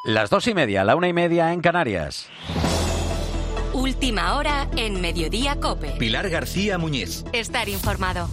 Las 2:30, la 1:30 en Canarias. Última hora en Mediodía COPE. Pilar García Muñiz. Estar informado.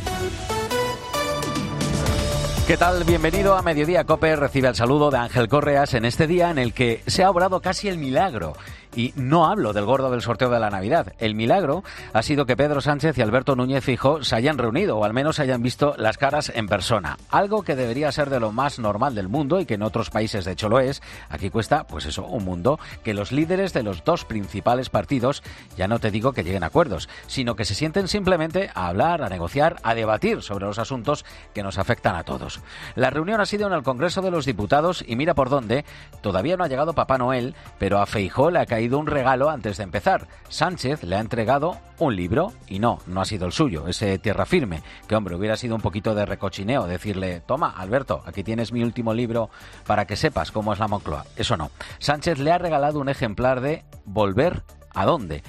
¿Qué tal? Bienvenido a Mediodía COPE. Recibe el saludo de Ángel Correas en este día en el que se ha obrado casi el milagro. Y no hablo del gordo del sorteo de la Navidad. El milagro ha sido que Pedro Sánchez y Alberto Núñez Feijóo se hayan reunido o al menos se hayan visto las caras en persona. Algo que debería ser de lo más normal del mundo y que en otros países de hecho lo es. Aquí cuesta, pues eso, un mundo que los líderes de los dos principales partidos, ya no te digo que lleguen a acuerdos, sino que se sienten simplemente a hablar, a negociar, a debatir sobre los asuntos que nos afectan a todos. La reunión ha sido en el Congreso de los Diputados y mira por dónde, todavía no ha llegado Papá Noel, pero a Feijóo le ha caído un regalo antes de empezar. Sánchez le ha entregado un libro y no ha sido el suyo, ese Tierra Firme, que hombre, hubiera sido un poquito de recochineo decirle, toma Alberto, aquí tienes mi último libro para que sepas cómo es la Moncloa. Eso no. Sánchez le ha regalado un ejemplar de Volver ¿a dónde?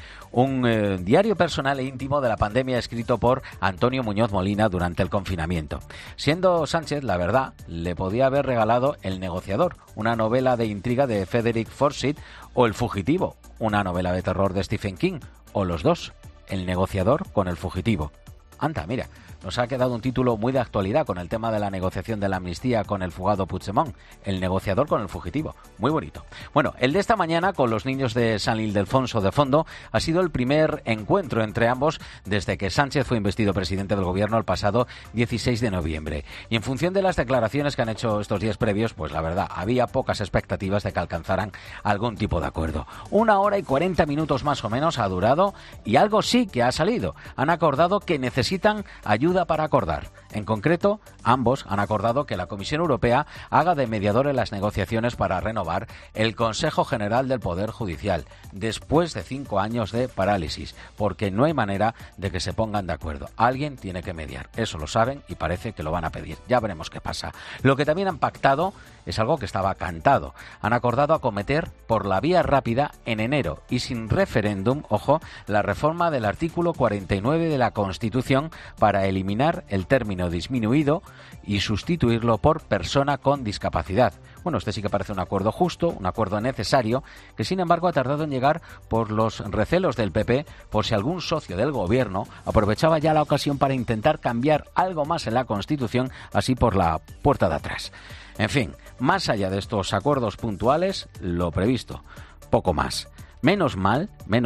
Un diario personal e íntimo de la pandemia escrito por Antonio Muñoz Molina durante el confinamiento. Siendo Sánchez, la verdad, le podía haber regalado El negociador, una novela de intriga de Frederick Forsyth, o El fugitivo, una novela de terror de Stephen King, o los dos, El negociador con El fugitivo. Anda, mira, nos ha quedado un título muy de actualidad con el tema de la negociación de la amnistía con el fugado Puigdemont, El negociador con el fugitivo. Muy bonito. Bueno, el de esta mañana con los niños de San Ildefonso de Fondo ha sido el primer encuentro entre ambos desde que Sánchez fue investido presidente del gobierno el pasado 16 de noviembre. Y en función de las declaraciones que han hecho estos días previos, pues la verdad, había pocas expectativas de que alcanzaran algún tipo de acuerdo. 1 hora y 40 minutos más o menos ha durado y algo sí que ha salido. Han acordado que necesitan ayuda para acordar. En concreto, ambos han acordado que la Comisión Europea haga de mediador en las negociaciones para renovar el Consejo General del Poder Judicial, después de 5 años de parálisis, porque no hay manera de que se pongan de acuerdo. Alguien tiene que mediar. Eso lo saben y parece que lo van a pedir. Ya veremos qué pasa. Lo que también han pactado es algo que estaba cantado. Han acordado acometer por la vía rápida en enero y sin referéndum, ojo, la reforma del artículo 49 de la Constitución para eliminar el término disminuido y sustituirlo por persona con discapacidad. Bueno, este sí que parece un acuerdo justo, un acuerdo necesario, que sin embargo ha tardado en llegar por los recelos del PP, por si algún socio del gobierno aprovechaba ya la ocasión para intentar cambiar algo más en la Constitución, así por la puerta de atrás. En fin, más allá de estos acuerdos puntuales, lo previsto, poco más. Menos mal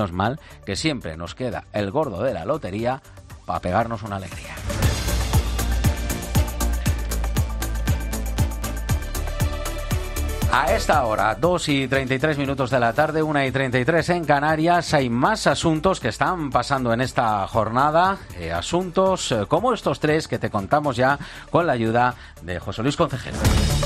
que siempre nos queda el gordo de la lotería para pegarnos una alegría. A esta hora, 2:33 de la tarde, 1:33 en Canarias, hay más asuntos que están pasando en esta jornada, asuntos como estos tres que te contamos ya con la ayuda de José Luis Concejero.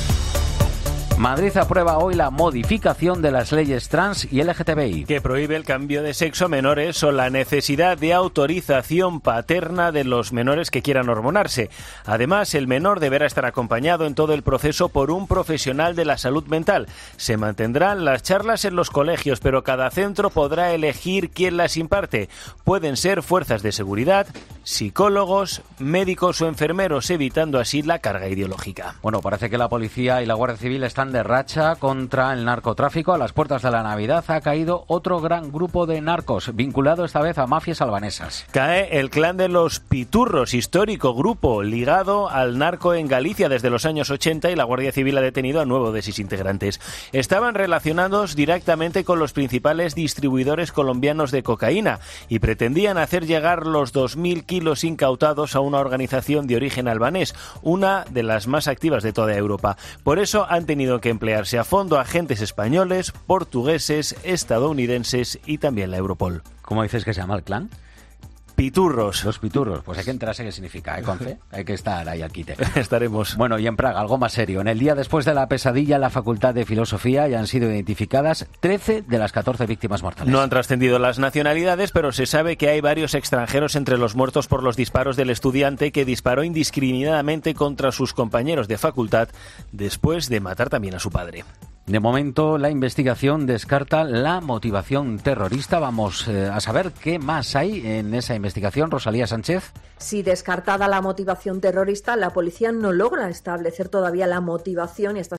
Madrid aprueba hoy la modificación de las leyes trans y LGTBI. Que prohíbe el cambio de sexo a menores o la necesidad de autorización paterna de los menores que quieran hormonarse. Además, el menor deberá estar acompañado en todo el proceso por un profesional de la salud mental. Se mantendrán las charlas en los colegios, pero cada centro podrá elegir quién las imparte. Pueden ser fuerzas de seguridad, psicólogos, médicos o enfermeros, evitando así la carga ideológica. Bueno, parece que la policía y la Guardia Civil están de racha contra el narcotráfico. A las puertas de la Navidad ha caído otro gran grupo de narcos, vinculado esta vez a mafias albanesas. Cae el clan de los Piturros, histórico grupo ligado al narco en Galicia desde los años 80, y la Guardia Civil ha detenido a 9 de sus integrantes. Estaban relacionados directamente con los principales distribuidores colombianos de cocaína y pretendían hacer llegar los 2.000 kilos incautados a una organización de origen albanés, una de las más activas de toda Europa. Por eso han tenido que emplearse a fondo agentes españoles, portugueses, estadounidenses y también la Europol. ¿Cómo dices que se llama el clan? Piturros. Los Piturros, pues hay que enterarse qué significa, Conce? Hay que estar ahí al quite. Estaremos. Bueno, y en Praga, algo más serio. En el día después de la pesadilla en la Facultad de Filosofía ya han sido identificadas 13 de las 14 víctimas mortales. No han trascendido las nacionalidades, pero se sabe que hay varios extranjeros entre los muertos por los disparos del estudiante que disparó indiscriminadamente contra sus compañeros de facultad después de matar también a su padre. De momento, la investigación descarta la motivación terrorista. Vamos a saber qué más hay en esa investigación. Rosalía Sánchez. Si descartada la motivación terrorista, la policía no logra establecer todavía la motivación y hasta